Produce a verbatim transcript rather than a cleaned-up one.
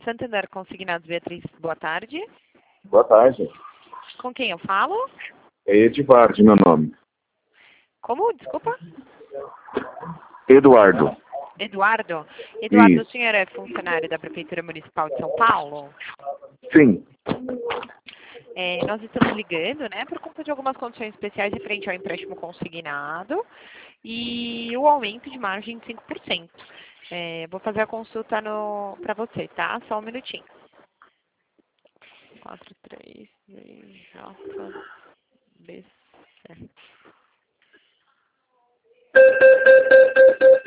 Santander Consignados, Beatriz, boa tarde. Boa tarde. Com quem eu falo? É Edvard, meu nome. Como? Desculpa? Eduardo. Eduardo. Eduardo, Isso. o senhor é funcionário da Prefeitura Municipal de São Paulo? Sim. É, nós estamos ligando, né, por conta de algumas condições especiais referente ao empréstimo consignado e o aumento de margem de cinco por cento. É, vou fazer a consulta para você, tá? Só um minutinho. quatro três J B C.